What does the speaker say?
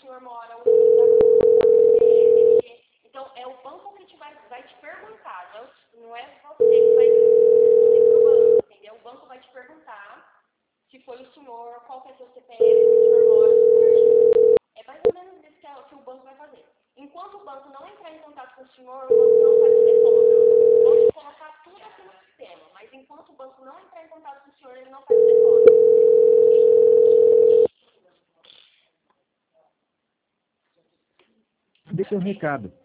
senhor mora, o CPF. Então, é o banco que vai te perguntar, não é você que vai responder pro banco, entendeu? O banco vai te perguntar se foi o senhor, qual que é seu CPF, se o senhor mora, é mais ou menos isso que o banco vai fazer. Enquanto o banco não entrar em contato com o senhor, o banco não faz o depósito. Pode colocar tudo aqui no sistema, mas enquanto o banco não entrar em contato com o senhor, ele não faz o depósito. Deixa um recado.